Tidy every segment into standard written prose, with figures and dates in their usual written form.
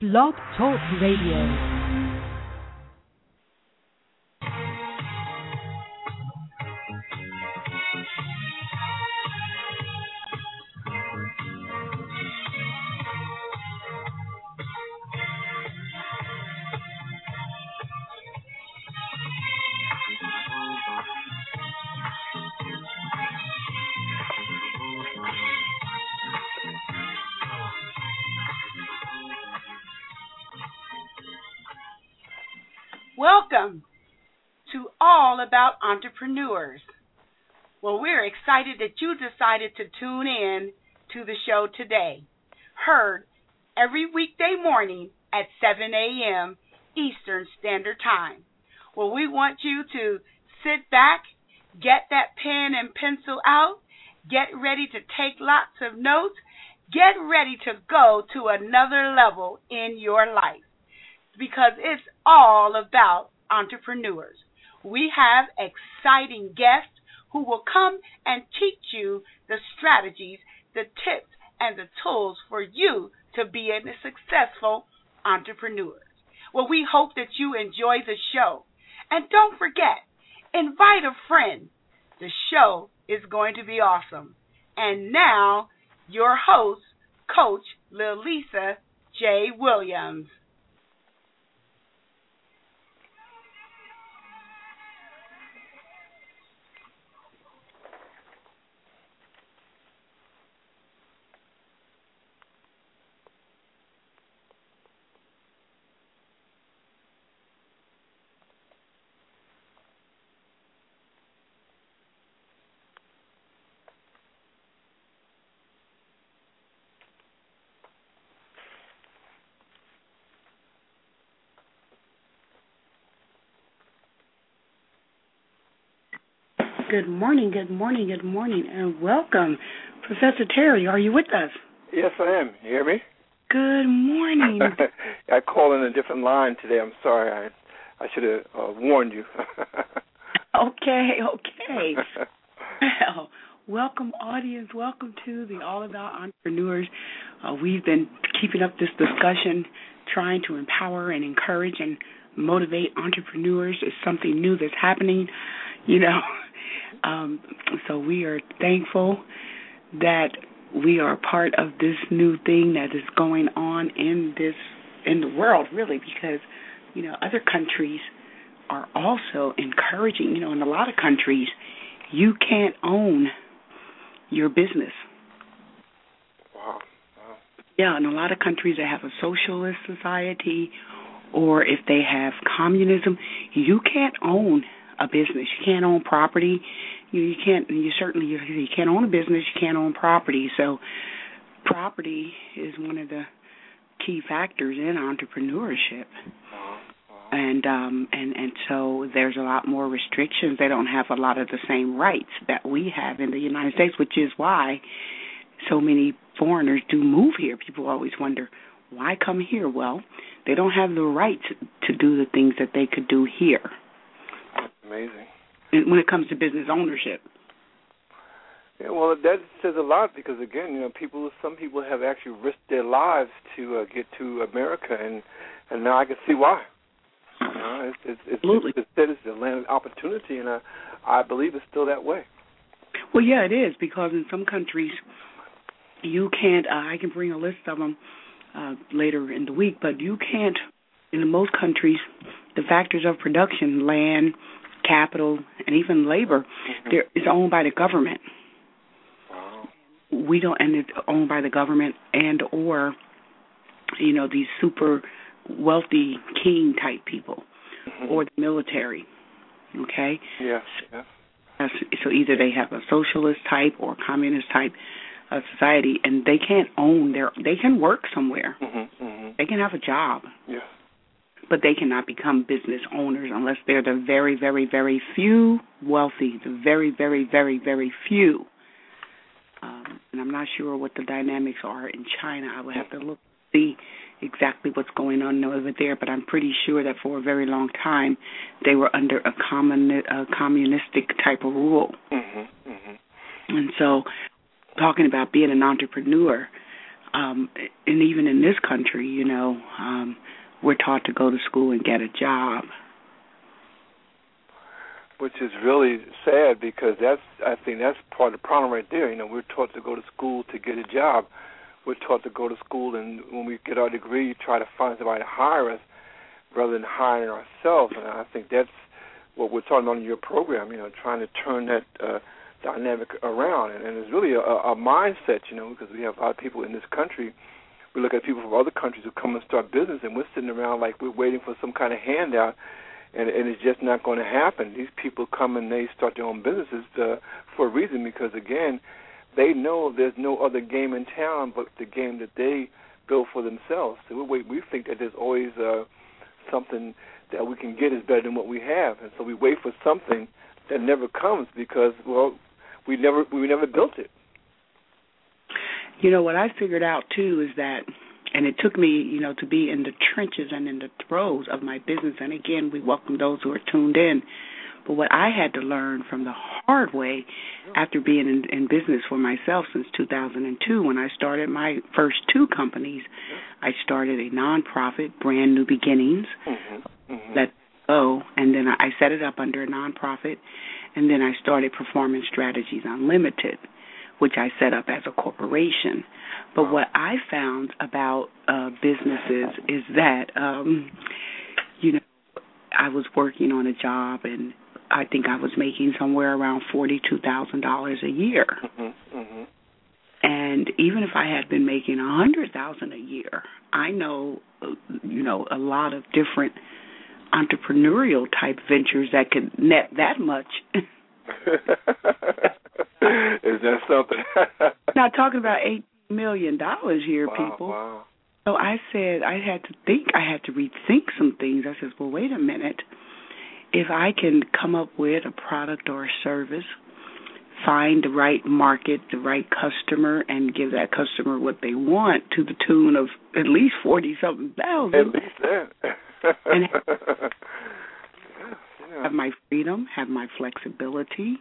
Blog Talk Radio. Welcome to All About Entrepreneurs. Well, we're excited that you decided to tune in to the show today. Heard every weekday morning at 7 a.m. Eastern Standard Time. Well, we want you to sit back, get that pen and pencil out, get ready to take lots of notes, get ready to go to another level in your life, because it's all about entrepreneurs. We have exciting guests who will come and teach you the strategies, the tips, and the tools for you to be a successful entrepreneur. Well, we hope that you enjoy the show. And don't forget, invite a friend. The show is going to be awesome. And now, your host, Coach Lilisa J. Williams. Good morning, good morning, good morning, and welcome. Professor Terry, are you with us? Yes, I am. You hear me? Good morning. I called in a different line today. I'm sorry. I should have warned you. Okay. Well, welcome, audience. Welcome to the All About Entrepreneurs. We've been keeping up this discussion, trying to empower and encourage and motivate entrepreneurs. It's something new that's happening, So we are thankful that we are a part of this new thing that is going on in the world, really, because, other countries are also encouraging. In a lot of countries, you can't own your business. Wow. Yeah, in a lot of countries they have a socialist society, or if they have communism, you can't own a business. You can't own property. You can't own a business. You can't own property. So property is one of the key factors in entrepreneurship. And so there's a lot more restrictions. They don't have a lot of the same rights that we have in the United States, which is why so many foreigners do move here. People always wonder, why come here? Well, they don't have the rights to do the things that they could do here. Amazing. When it comes to business ownership. Yeah, well, that says a lot because, again, some people have actually risked their lives to get to America, and now I can see why. Absolutely. It's a land of opportunity, and I believe it's still that way. Well, yeah, it is, because in some countries you can't, I can bring a list of them later in the week, but you can't, in most countries, the factors of production, land, capital, and even labor, is owned by the government. Wow. And it's owned by the government or these super wealthy king type people, or the military. Okay. Yes. So either they have a socialist type or communist type of society, and they can't own they can work somewhere. They can have a job. Yeah. But they cannot become business owners unless they're the very, very, very few wealthy, the very, very, very, very few. And I'm not sure what the dynamics are in China. I would have to look see exactly what's going on over there, but I'm pretty sure that for a very long time they were under a communistic type of rule. And so talking about being an entrepreneur, and even in this country, we're taught to go to school and get a job. Which is really sad, because I think that's part of the problem right there. We're taught to go to school to get a job. We're taught to go to school, and when we get our degree, try to find somebody to hire us rather than hiring ourselves. And I think that's what we're talking about in your program, trying to turn that dynamic around. And it's really a mindset, because we have a lot of people in this country. We look at people from other countries who come and start business, and we're sitting around like we're waiting for some kind of handout, and it's just not going to happen. These people come and they start their own businesses for a reason, because, again, they know there's no other game in town but the game that they build for themselves. So we think that there's always something that we can get is better than what we have, and so we wait for something that never comes because, well, we never built it. What I figured out, too, is that, and it took me, to be in the trenches and in the throes of my business, and again, we welcome those who are tuned in, but what I had to learn from the hard way after being in business for myself since 2002, when I started my first two companies, I started a nonprofit, Brand New Beginnings, Let Go, and then I set it up under a nonprofit, and then I started Performance Strategies Unlimited, which I set up as a corporation. But what I found about businesses is that, I was working on a job, and I think I was making somewhere around $42,000 a year. And even if I had been making $100,000 a year, I know, a lot of different entrepreneurial type ventures that could net that much. Is that something? Now, talking about $8 million here, people. Wow. So I said I had to rethink some things. I said, well, wait a minute. If I can come up with a product or a service, find the right market, the right customer, and give that customer what they want to the tune of at least 40-something thousand. At least that. And have my freedom, have my flexibility,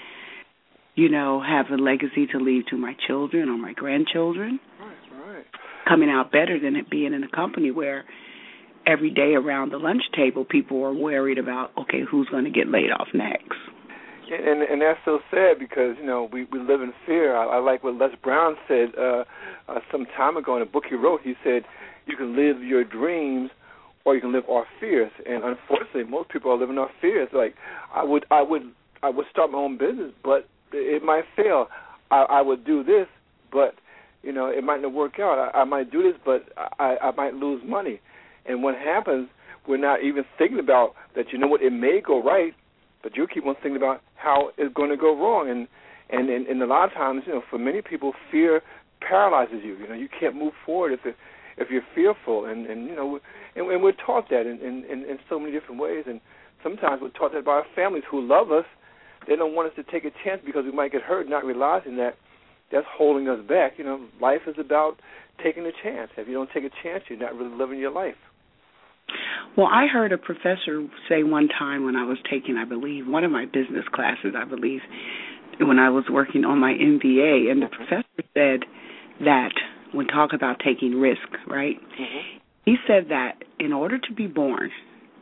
have a legacy to leave to my children or my grandchildren. Right. Coming out better than it being in a company where every day around the lunch table people are worried about, okay, who's going to get laid off next. And that's so sad because, we live in fear. I like what Les Brown said some time ago in a book he wrote. He said, you can live your dreams or you can live our fears. And unfortunately, most people are living our fears. Like, I would start my own business, but it might fail. I would do this, but, it might not work out. I might do this, but I might lose money. And what happens, we're not even thinking about that, it may go right, but you keep on thinking about how it's going to go wrong. And a lot of times, for many people, fear paralyzes you. You can't move forward if you're fearful. And we're taught that in so many different ways. And sometimes we're taught that by our families who love us. They don't want us to take a chance because we might get hurt, not realizing that that's holding us back. Life is about taking a chance. If you don't take a chance, you're not really living your life. Well, I heard a professor say one time when I was taking, I believe, one of my business classes, when I was working on my MBA, and the professor said that when talking about taking risk, right, he said that in order to be born,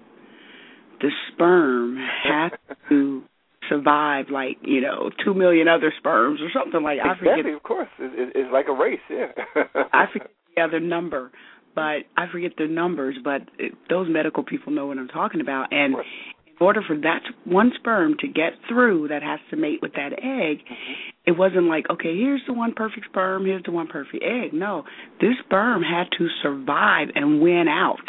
the sperm has to survive 2 million other sperms or something like that. Exactly, of course. It's like a race, yeah. I forget the other number. But I forget the numbers, but those medical people know what I'm talking about. And in order for that one sperm to get through that has to mate with that egg, it wasn't like, okay, here's the one perfect sperm, here's the one perfect egg. No, this sperm had to survive and win out,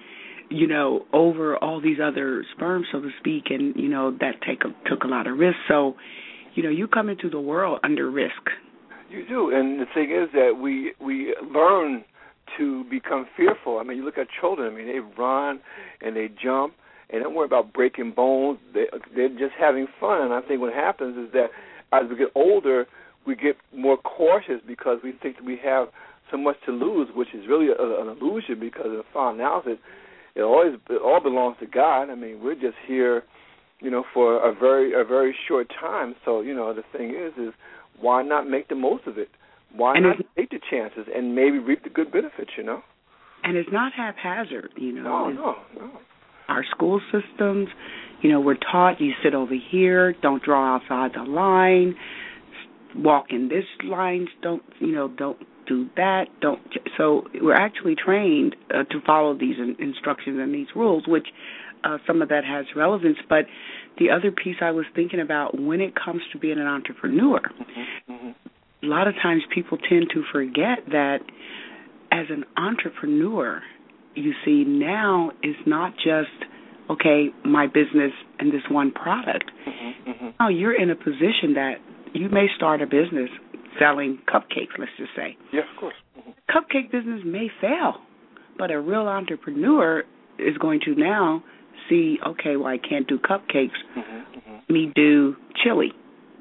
over all these other sperms, so to speak, and, that took a lot of risk. So, you come into the world under risk. You do, and the thing is that we learn to become fearful. I mean, you look at children. I mean, they run and they jump and don't worry about breaking bones. They're just having fun. And I think what happens is that as we get older, we get more cautious because we think that we have so much to lose, which is really an illusion because in the final analysis, it all belongs to God. I mean, we're just here, for a very short time. So, the thing is why not make the most of it? why not take the chances and maybe reap the good benefits, you know? And it's not haphazard, you know. No. Our school systems, you know, we're taught you sit over here, don't draw outside the line, walk in this line, don't do that, don't. So we're actually trained to follow these instructions and these rules, which some of that has relevance. But the other piece I was thinking about, when it comes to being an entrepreneur, a lot of times people tend to forget that as an entrepreneur, you see, now is not just, okay, my business and this one product. Now you're in a position that you may start a business selling cupcakes, let's just say. Yes, of course. Cupcake business may fail, but a real entrepreneur is going to now see, okay, well, I can't do cupcakes. Me do chili.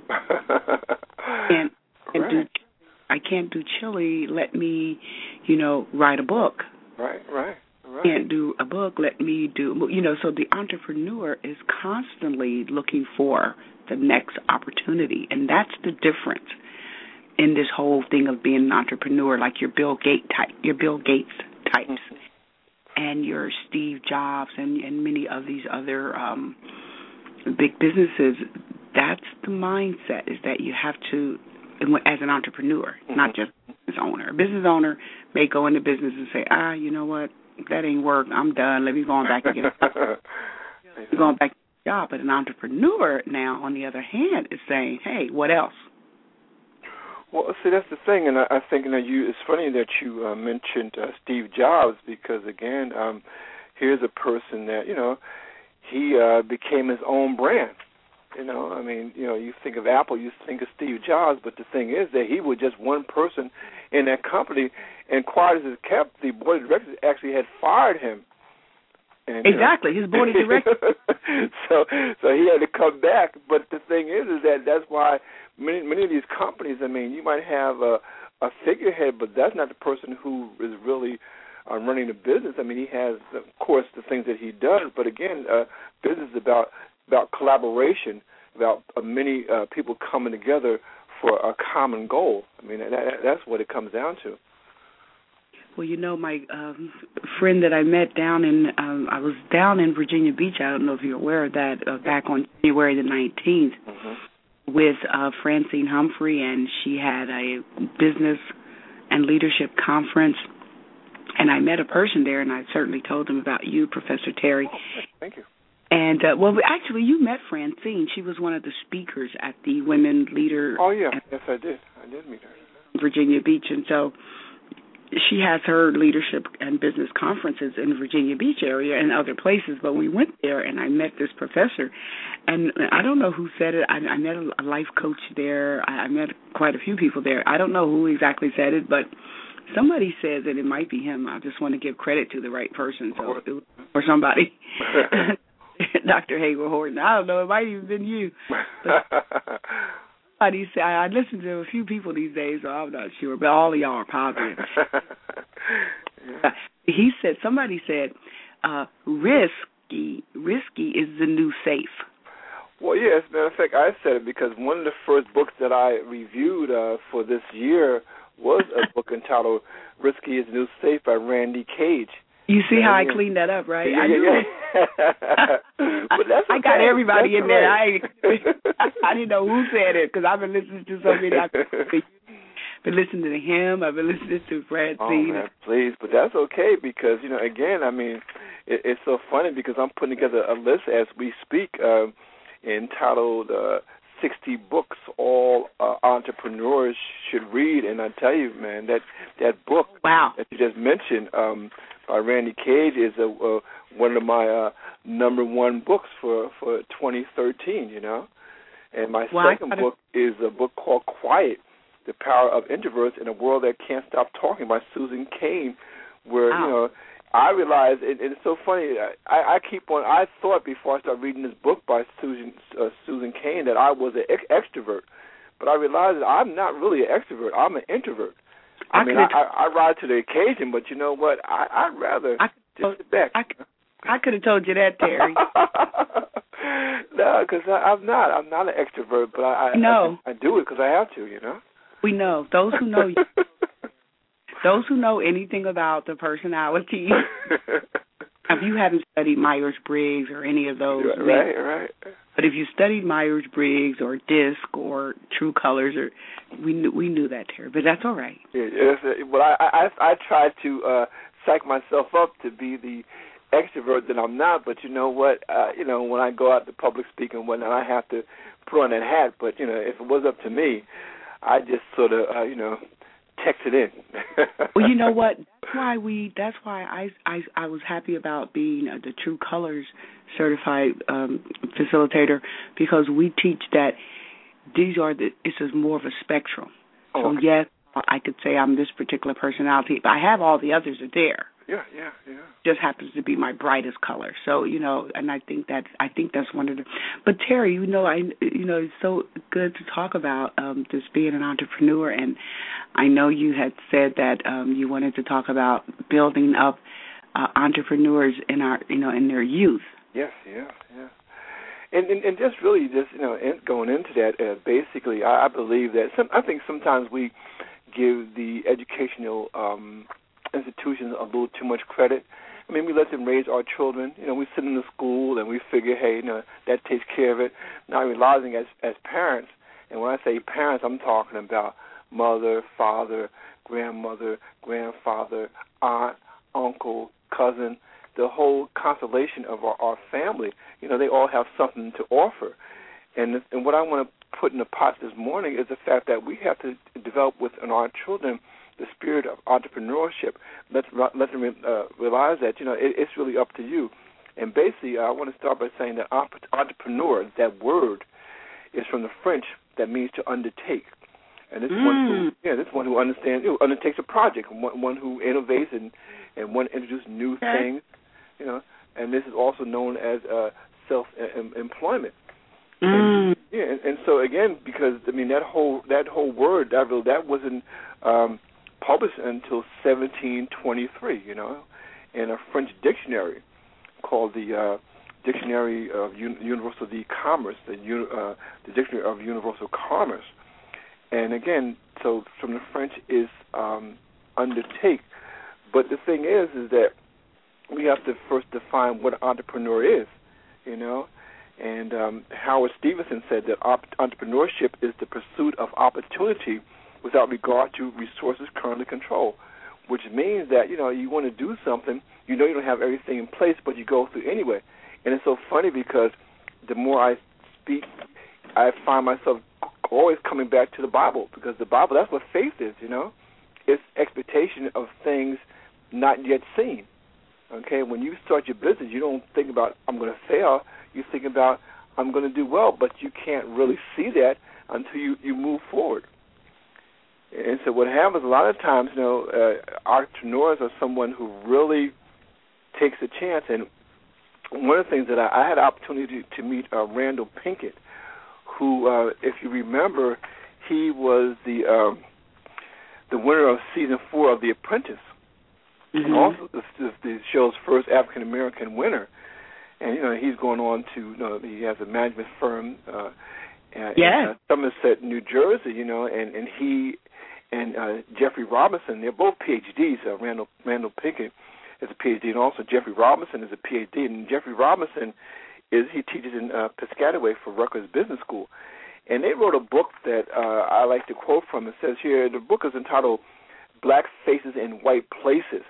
I can't do chili. Let me, write a book. Right. Can't do a book. Let me do, so the entrepreneur is constantly looking for the next opportunity, and that's the difference in this whole thing of being an entrepreneur, like your Bill Gates types, and your Steve Jobs and many of these other big businesses. That's the mindset, is that you have to, as an entrepreneur, not just a business owner. A business owner may go into business and say, you know what, that ain't work. I'm done. Let me go on back and get a job. Going back to the job. But an entrepreneur now, on the other hand, is saying, hey, what else? Well, see, that's the thing, and I think it's funny that you mentioned Steve Jobs, because again, here's a person that he became his own brand. You think of Apple, you think of Steve Jobs, but the thing is that he was just one person in that company, and quiet as it kept, the board of directors actually had fired him. And, exactly, his board of directors. So he had to come back. But the thing is that that's why many of these companies, you might have a figurehead, but that's not the person who is really running the business. He has, of course, the things that he does, but again, business is about collaboration, about many people coming together for a common goal. That's what it comes down to. Well, my friend that I met I was down in Virginia Beach. I don't know if you're aware of that, back on January the 19th with Francine Humphrey, and she had a business and leadership conference. And I met a person there, and I certainly told them about you, Professor Terry. Oh, thank you. And, actually, you met Francine. She was one of the speakers at the Women Leader. Oh, yeah. Yes, I did. I did meet her. Virginia Beach. And so she has her leadership and business conferences in the Virginia Beach area and other places. But we went there, and I met this professor. And I don't know who said it. I met a life coach there. I met quite a few people there. I don't know who exactly said it, but somebody says that it might be him. I just want to give credit to the right person, or somebody. Dr. Hayward Horton. I don't know. It might even been you. But somebody said, I listen to a few people these days, so I'm not sure. But all of y'all are positive. Somebody said, risky is the new safe. Well, yeah, as a matter of fact, I said it because one of the first books that I reviewed for this year was a book entitled Risky is the New Safe by Randy Cage. You see how I cleaned that up, right? Yeah, I knew it. But that's okay. I got everybody that's in there. Right. I didn't know who said it, because I've been listening to so many. I've been listening to him. I've been listening to Francine. Oh, man, please. But that's okay, because, again, it's so funny because I'm putting together a list as we speak entitled 60 books all entrepreneurs should read. And I tell you, man, that book that you just mentioned by Randy Cage is one of my number one books for 2013, And my second book is a book called Quiet, The Power of Introverts in a World That Can't Stop Talking by Susan Cain, where, I realized, and it's so funny, I thought before I started reading this book by Susan Cain that I was an extrovert, but I realized that I'm not really an extrovert. I'm an introvert. I ride to the occasion, but you know what? I'd rather just sit back. I could have told you that, Terry. No, because I'm not an extrovert, but I do it because I have to, We know. Those who know you. Those who know anything about the personality, if you haven't studied Myers-Briggs or any of those, right. But if you studied Myers-Briggs or DISC or True Colors, or we knew that, Terry. But that's all right. Well, I try to psych myself up to be the extrovert that I'm not. But you know what? When I go out to public speaking and whatnot, I have to put on that hat. But if it was up to me, I just sort of text it in. Well, you know what? That's why I was happy about being the True Colors certified facilitator, because we teach that it's just more of a spectrum. So yes, I could say I'm this particular personality, but I have all the others are there. Yeah. Just happens to be my brightest color. So and I think that's one of the. But Terry, it's so good to talk about just being an entrepreneur, and I know you had said that you wanted to talk about building up entrepreneurs in in their youth. Yes. And just really going into that, basically, I believe that I think sometimes we give the educational institutions a little too much credit. I mean, we let them raise our children. We sit in the school and we figure, hey, that takes care of it. Not realizing as parents, and when I say parents, I'm talking about mother, father, grandmother, grandfather, aunt, uncle, cousin, the whole constellation of our family. They all have something to offer. And what I want to put in the pot this morning is the fact that we have to develop within our children the spirit of entrepreneurship. Let them realize that, it's really up to you. And basically, I want to start by saying that entrepreneur, that word, is from the French that means to undertake. And this one who understands, undertakes a project, one who innovates and one introduces new things, and this is also known as self-employment. And so again, because that whole word that wasn't published until 1723, in a French dictionary called the Dictionary of Universal Commerce, the Dictionary of Universal Commerce. And again, so from the French is undertake. But the thing is that we have to first define what an entrepreneur is, And Howard Stevenson said that entrepreneurship is the pursuit of opportunity without regard to resources currently controlled, which means that, you want to do something, you don't have everything in place, but you go through anyway. And it's so funny because the more I speak, I find myself always coming back to the Bible, because the Bible, that's what faith is, It's expectation of things not yet seen. Okay, when you start your business, you don't think about, I'm going to fail. You think about, I'm going to do well, but you can't really see that until you move forward. And so what happens a lot of times, entrepreneurs are someone who really takes a chance. And one of the things that I had the opportunity to meet Randall Pinkett, who, if you remember, he was the winner of season 4 of The Apprentice, and also the show's first African American winner. And he's going on to he has a management firm in Somerset, New Jersey. And he and Jeffrey Robinson, they're both PhDs. Randall Pinkett is a PhD, and also Jeffrey Robinson is a PhD. And Jeffrey Robinson he teaches in Piscataway for Rutgers Business School. And they wrote a book that I like to quote from. It says here, the book is entitled Black Faces in White Places,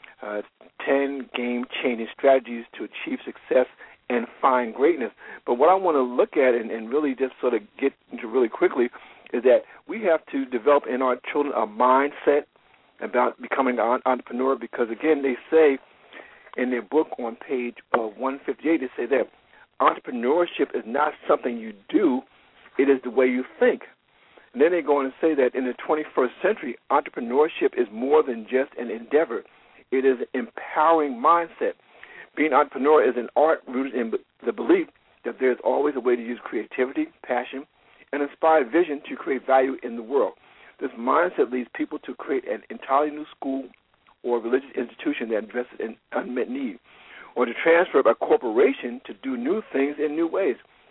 10 Game-Changing Strategies to Achieve Success and Find Greatness. But what I want to look at and really just sort of get into really quickly is that we have to develop in our children a mindset about becoming an entrepreneur, because, again, they say in their book on page 158, they say that entrepreneurship is not something you do, it is the way you think. And then they go on and say that in the 21st century, entrepreneurship is more than just an endeavor. It is an empowering mindset. Being an entrepreneur is an art rooted in the belief that there is always a way to use creativity, passion, and inspired vision to create value in the world. This mindset leads people to create an entirely new school or religious institution that addresses an unmet need, or to transfer a corporation to do new things in new ways,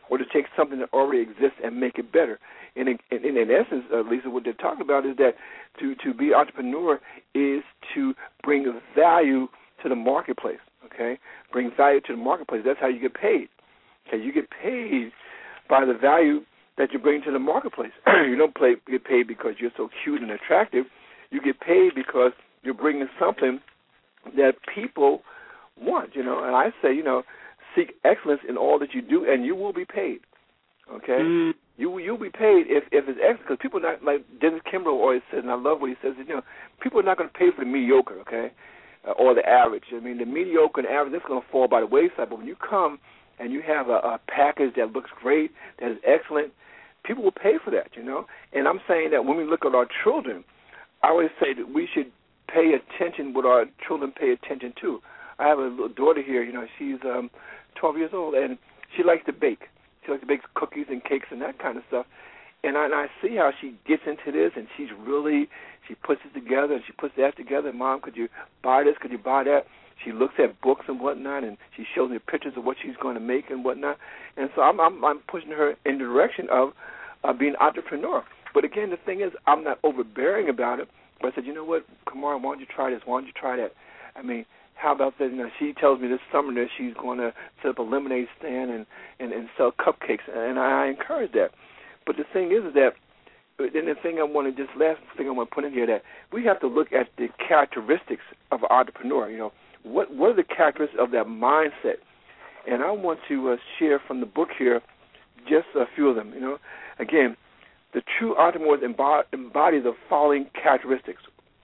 or to take something that already exists and make it better. And in essence, Lisa, what they're talking about is that to be an entrepreneur is to bring value to the marketplace, okay? Bring value to the marketplace. That's how you get paid. Okay, you get paid by the value that you bring to the marketplace. You don't get paid because you're so cute and attractive. You get paid because you're bringing something that people want, And I say, seek excellence in all that you do, and you will be paid, okay? Mm. You'll be paid if it's excellent, because people are not, like Dennis Kimbrough always says, and I love what he says, people are not going to pay for the mediocre, okay, or the average. I mean, the mediocre and average, that's going to fall by the wayside, but when you come and you have a package that looks great, that is excellent, people will pay for that, And I'm saying that when we look at our children, I always say that we should pay attention what our children pay attention to. I have a little daughter here, she's 12 years old, and she likes to bake. She likes to bake cookies and cakes and that kind of stuff. And I see how she gets into this, and she puts it together, and she puts that together. Mom, could you buy this? Could you buy that? She looks at books and whatnot, and she shows me pictures of what she's going to make and whatnot. And so I'm pushing her in the direction of being an entrepreneur. But again, the thing is, I'm not overbearing about it. But I said, you know what, Kamara, why don't you try this? Why don't you try that? I mean, how about that? She tells me this summer that she's going to set up a lemonade stand and sell cupcakes, and I encourage that. But the thing is that, and the thing last thing I want to put in here, that we have to look at the characteristics of an entrepreneur. What are the characteristics of that mindset? And I want to share from the book here just a few of them. Again, the true entrepreneurs embody the following characteristics.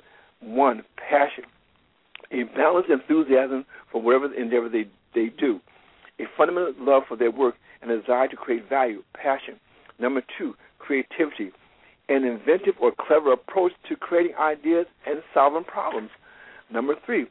1, passion. A balanced enthusiasm for whatever endeavor they do. A fundamental love for their work and a desire to create value, passion. Number 2, creativity. An inventive or clever approach to creating ideas and solving problems. Number 3,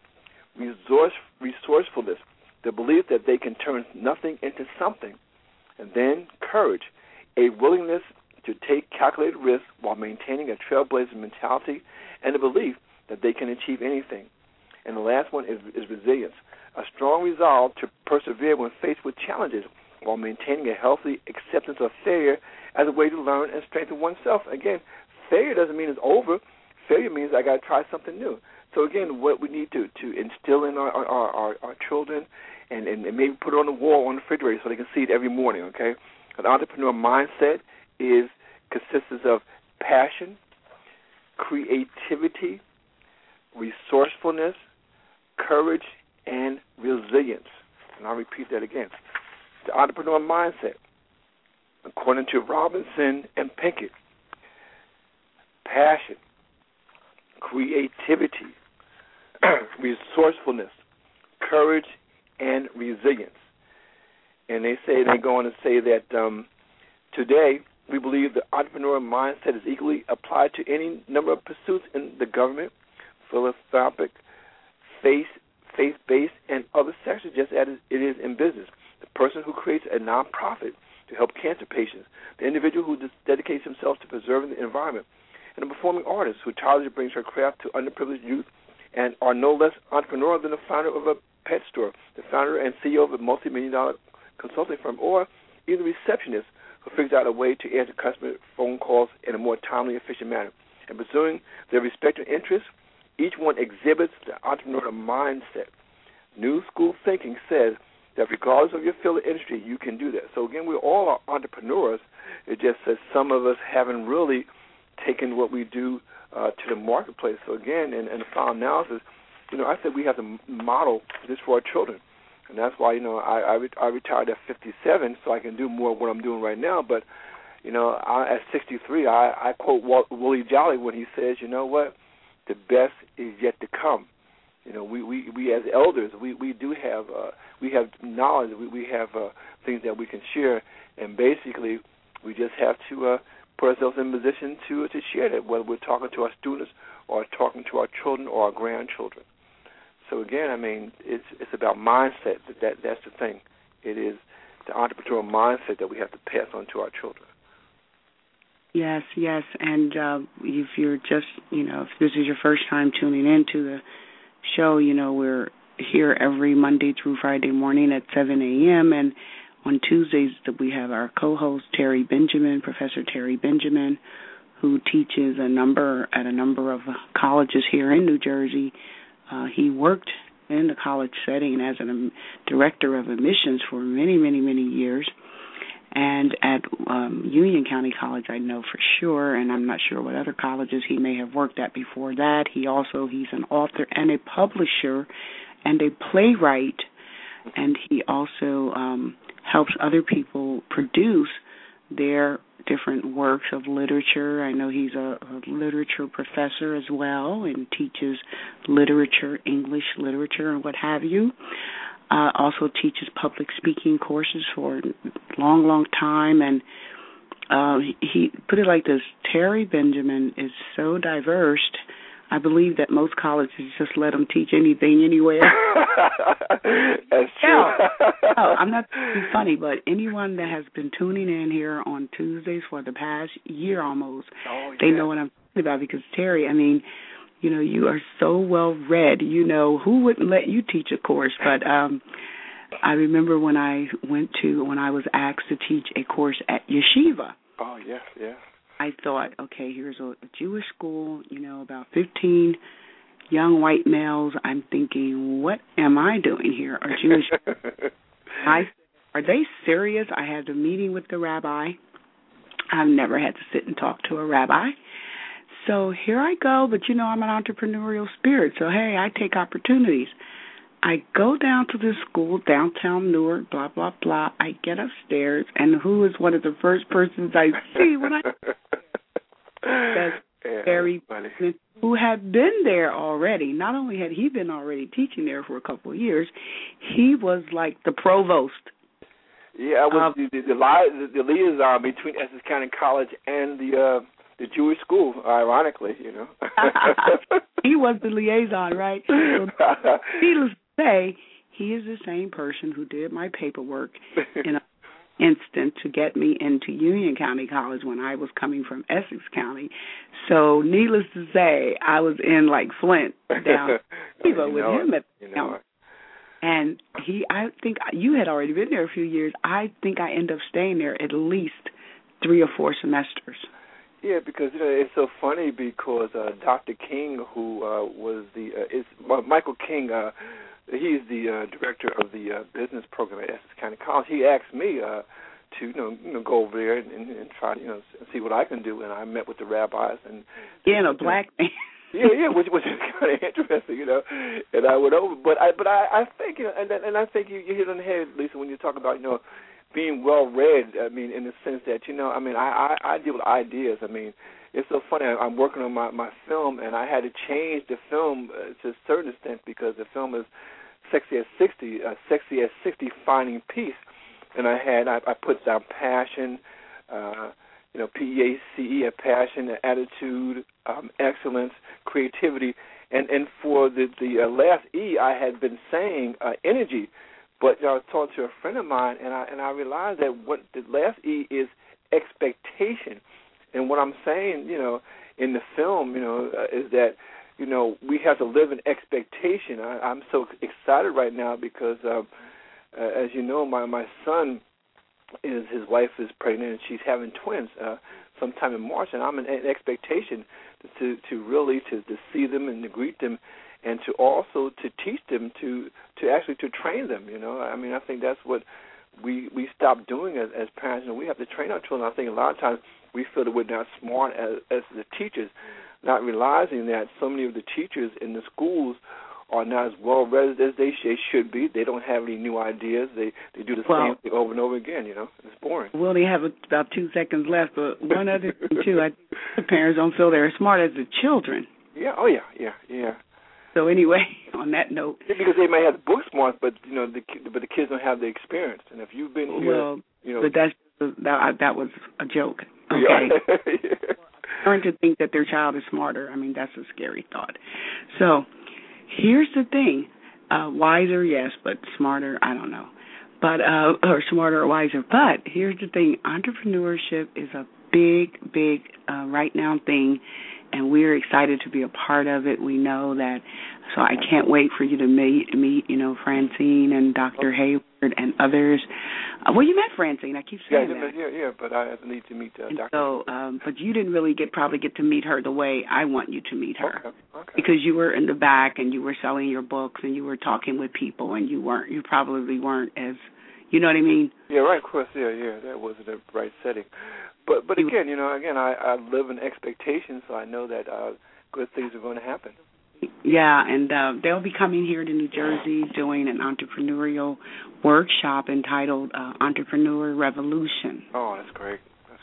resourcefulness. The belief that they can turn nothing into something. And then courage. A willingness to take calculated risks while maintaining a trailblazer mentality and a belief that they can achieve anything. And the last one is resilience, a strong resolve to persevere when faced with challenges while maintaining a healthy acceptance of failure as a way to learn and strengthen oneself. Again, failure doesn't mean it's over. Failure means I got to try something new. So, again, what we need to instill in our children and maybe put it on the wall on the refrigerator so they can see it every morning, okay? An entrepreneur mindset consists of passion, creativity, resourcefulness, courage, and resilience. And I'll repeat that again. The entrepreneur mindset, according to Robinson and Pinkett, passion, creativity, resourcefulness, courage, and resilience. And they go on to say that today we believe the entrepreneur mindset is equally applied to any number of pursuits in the government, philanthropic, faith-based, and other sectors, just as it is in business. The person who creates a nonprofit to help cancer patients, the individual who dedicates himself to preserving the environment, and the performing artist who tirelessly brings her craft to underprivileged youth and are no less entrepreneurial than the founder of a pet store, the founder and CEO of a multi-million-dollar consulting firm, or even the receptionist who figures out a way to answer customer phone calls in a more timely, efficient manner. And pursuing their respective interests, each one exhibits the entrepreneurial mindset. New school thinking says that regardless of your field of industry, you can do that. So, again, we all are entrepreneurs. It just says some of us haven't really taken what we do to the marketplace. So, again, in the final analysis, I said we have to model this for our children. And that's why, I retired at 57 so I can do more of what I'm doing right now. But, at 63, I quote Willie Jolly when he says, you know what, the best is yet to come. We as elders, we do have we have knowledge, we have things that we can share, and basically we just have to put ourselves in position to share that, whether we're talking to our students or talking to our children or our grandchildren. So again, I mean, it's about mindset. That's the thing. It is the entrepreneurial mindset that we have to pass on to our children. Yes, and if you're just, if this is your first time tuning into the show, we're here every Monday through Friday morning at 7 a.m., and On Tuesdays, we have our co-host, Terry Benjamin, Professor Terry Benjamin, who teaches at a number of colleges here in New Jersey. He worked in the college setting as a director of admissions for many, many, many years. And at Union County College, I know for sure, and I'm not sure what other colleges he may have worked at before that. He's an author and a publisher and a playwright, and he also helps other people produce their different works of literature. I know he's a literature professor as well and teaches literature, English literature, and what have you. Also teaches public speaking courses for a long, long time. And he put it like this, Terry Benjamin is so diverse, I believe that most colleges just let him teach anything anywhere. That's true. No, I'm not being funny, but anyone that has been tuning in here on Tuesdays for the past year almost, they know what I'm talking about because Terry, I mean, you know, you are so well read. You know, who wouldn't let you teach a course? But I remember when I was asked to teach a course at Yeshiva. Oh, yes, yes. I thought, okay, here's a Jewish school, you know, about 15 young white males. I'm thinking, what am I doing here? Are Jewish? Are they serious? I had a meeting with the rabbi. I've never had to sit and talk to a rabbi. So here I go, but, you know, I'm an entrepreneurial spirit, so, hey, I take opportunities. I go down to this school, downtown Newark, blah, blah, blah. I get upstairs, and who is one of the first persons I see when I... That's Barry, who had been there already. Not only had he been already teaching there for a couple of years, he was like the provost. Yeah, I was the liaison between Essex County College and the Jewish school, ironically, you know. He was the liaison, right? So, needless to say, he is the same person who did my paperwork in an instant to get me into Union County College when I was coming from Essex County. So, needless to say, I was in like Flint down with him at the time. And I think you had already been there a few years. I think I ended up staying there at least 3 or 4 semesters. Yeah, because you know it's so funny because Dr. King, who was Michael King, he's the director of the business program at Essex County College. He asked me to you know go over there and try to see what I can do, and I met with the rabbis and a black man. yeah, which is kind of interesting, you know. And I went over, but I think and I think you hit on the head, Lisa, when you talk about being well read. I mean, in the sense that I deal with ideas. I mean, it's so funny. I'm working on my film, and I had to change the film to a certain extent because the film is Sexy at 60, Finding Peace, and I put down passion, PACE, passion, attitude, excellence, creativity, and for the last E, I had been saying energy. But I was talking to a friend of mine, and I realized that what the last E is expectation. And what I'm saying, in the film, is that, we have to live in expectation. I'm so excited right now because, as you know, my son, his wife is pregnant, and she's having twins sometime in March, and I'm in expectation to really see them and to greet them, and to also to teach them to actually to train them. I mean, I think that's what we stop doing as parents. We have to train our children. I think a lot of times we feel that we're not smart as the teachers, not realizing that so many of the teachers in the schools are not as well read as they should be. They don't have any new ideas. They do the same thing over and over again. It's boring. We only have about 2 seconds left, but one other thing too, I think the parents don't feel they're as smart as the children. Yeah. Oh yeah. So anyway, on that note, because they may have book smarts, but the kids don't have the experience. And if you've been here, but that was a joke. Okay. Yeah. Learn to think that their child is smarter. I mean, that's a scary thought. So here's the thing: wiser, yes, but smarter, I don't know. But or smarter or wiser. But here's the thing: entrepreneurship is a big right now thing and we're excited to be a part of it. We know that, so I can't wait for you to meet Francine and Dr. Hayward and others. Well, you met Francine. I keep saying that. Yeah, but I need to meet Dr. So, but you didn't really probably get to meet her the way I want you to meet her. Okay. Because you were in the back and you were selling your books and you were talking with people and you probably weren't as, you know what I mean? Yeah, right, of course, yeah, that wasn't the right setting. But again, I live in expectation, so I know that good things are going to happen. Yeah, and they'll be coming here to New Jersey doing an entrepreneurial workshop entitled Entrepreneur Revolution. Oh, that's great.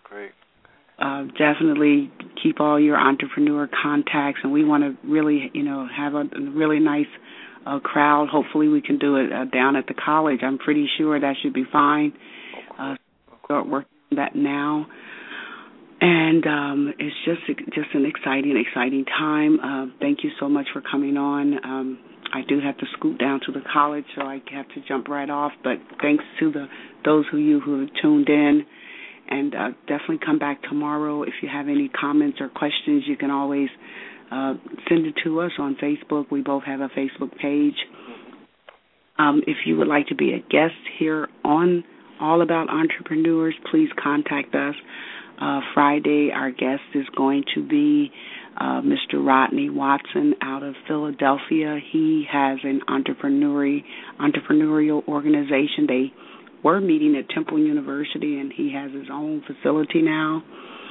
Definitely keep all your entrepreneur contacts, and we want to really, have a really nice crowd. Hopefully we can do it down at the college. I'm pretty sure that should be fine. Start working on that now. And it's just an exciting time. Thank you so much for coming on. I do have to scoot down to the college, so I have to jump right off. But thanks to those of you who have tuned in. And definitely come back tomorrow. If you have any comments or questions, you can always send it to us on Facebook. We both have a Facebook page. If you would like to be a guest here on All About Entrepreneurs, please contact us. Friday, our guest is going to be Mr. Rodney Watson out of Philadelphia. He has an entrepreneurial organization. They were meeting at Temple University, and he has his own facility now.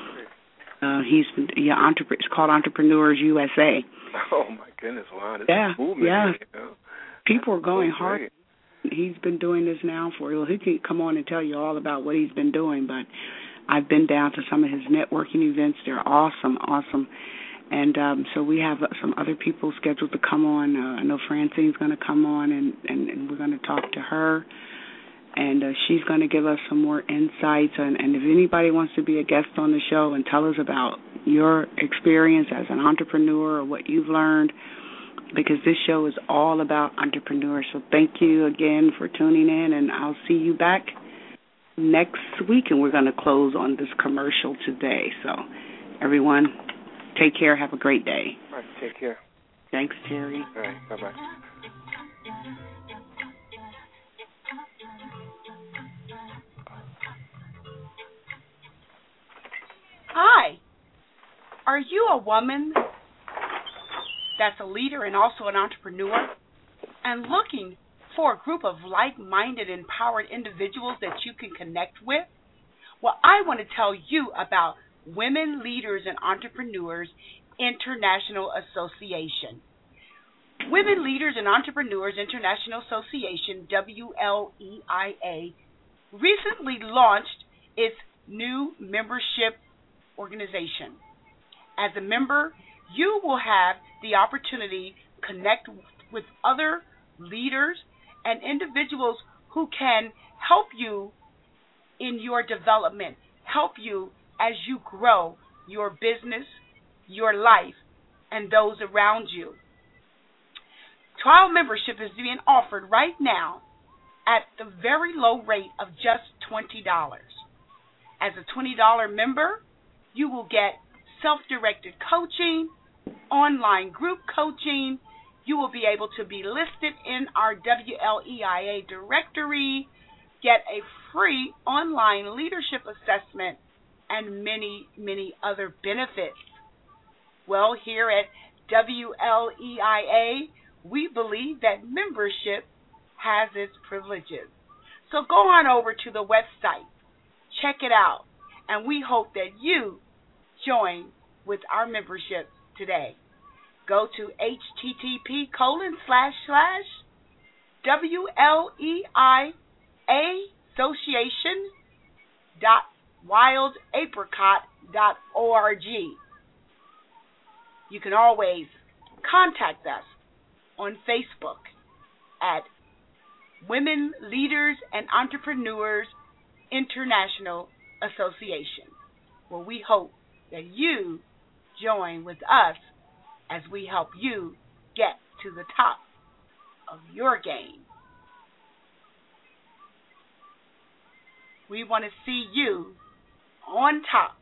It's called Entrepreneurs USA. Oh my goodness! Wow, this is a movement. Yeah. People are going hard. He's been doing this now he can come on and tell you all about what he's been doing, but I've been down to some of his networking events. They're awesome. And so we have some other people scheduled to come on. I know Francine's going to come on, and we're going to talk to her. And she's going to give us some more insights. And if anybody wants to be a guest on the show and tell us about your experience as an entrepreneur or what you've learned, because this show is all about entrepreneurs. So thank you again for tuning in, and I'll see you back next week. And we're going to close on this commercial today. So everyone, take care. Have a great day. All right, take care. Thanks, Terry. All right, bye-bye. Hi. Are you a woman that's a leader and also an entrepreneur and looking for a group of like-minded, empowered individuals that you can connect with? Well, I want to tell you about Women Leaders and Entrepreneurs International Association. Women Leaders and Entrepreneurs International Association, WLEIA, recently launched its new membership organization. As a member, you will have the opportunity to connect with other leaders and individuals who can help you in your development, help you as you grow your business, your life, and those around you. Trial membership is being offered right now at the very low rate of just $20. As a $20 member, you will get self-directed coaching, online group coaching. You will be able to be listed in our WLEIA directory, get a free online leadership assessment, and many, many other benefits. Well, here at WLEIA, we believe that membership has its privileges. So go on over to the website, check it out, and we hope that you join with our membership today. Go to http://WLEIAssociation.wildapricot.org. You can always contact us on Facebook at Women Leaders and Entrepreneurs International Association, where we hope that you join with us as we help you get to the top of your game. We want to see you on top